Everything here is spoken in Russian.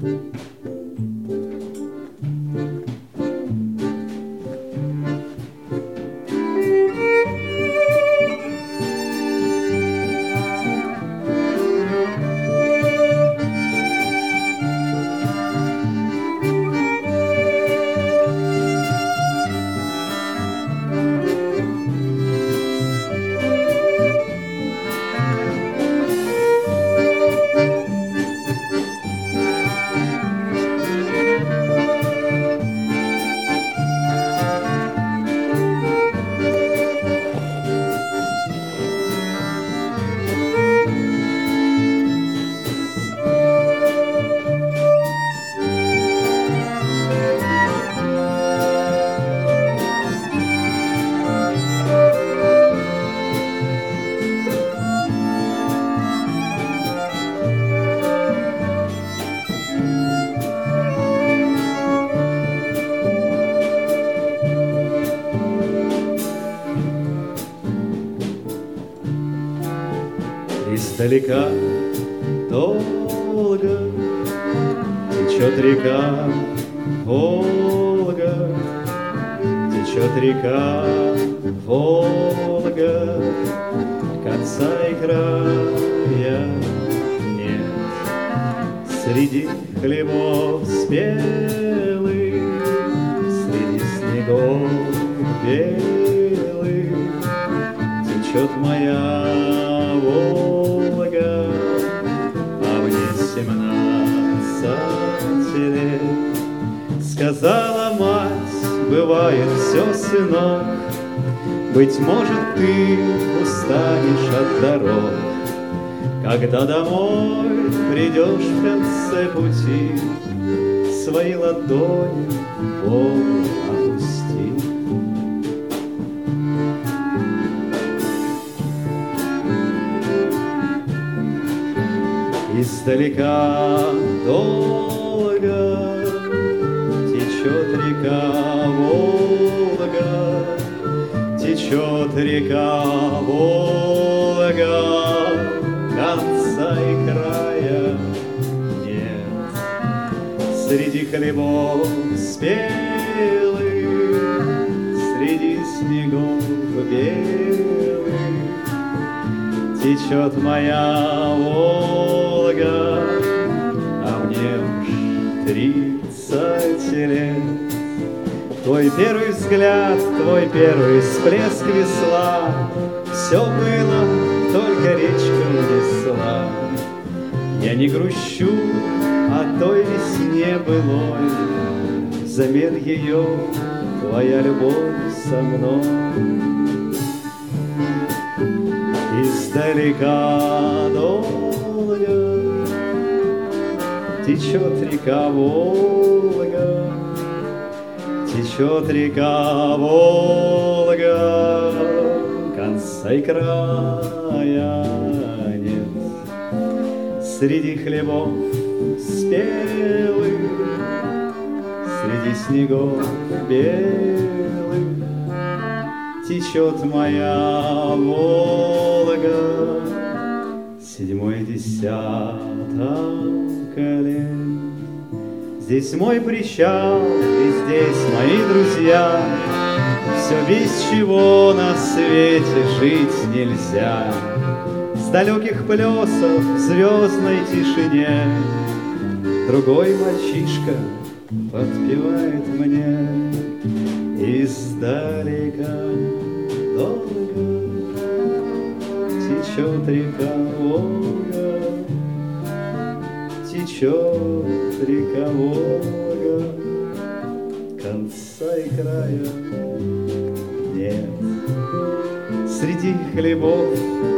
Издалека долго течет река Волга, течет река Волга, конца и края нет. Среди хлебов спелых, среди снегов белых течет моя Волга, а мне 17 лет. Сказала мать, бывает все, сынок, быть может, ты устанешь от дорог, когда домой придешь в конце пути, свои ладони в пол опусти. Издалека долго течет река Волга, течет река Волга, конца и края нет. Среди хлебов спелых, среди снегов белых течет моя Волга, а мне уж 30 лет. Твой первый взгляд, твой первый всплеск весла, все было, только речка унесла. Я не грущу о той весне былой, взамен ее твоя любовь со мной. Издалека долго течет река Волга, течет река Волга, конца и края нет. Среди хлебов спелых, среди снегов белых течет моя Волга, седьмой десяток лет. Здесь мой причал, и здесь мои друзья, все без чего на свете жить нельзя. С далеких плесов в звездной тишине другой мальчишка подпевает мне. Издалека долго течет река Волга, течет река Волга, конца и края нет. Среди хлебов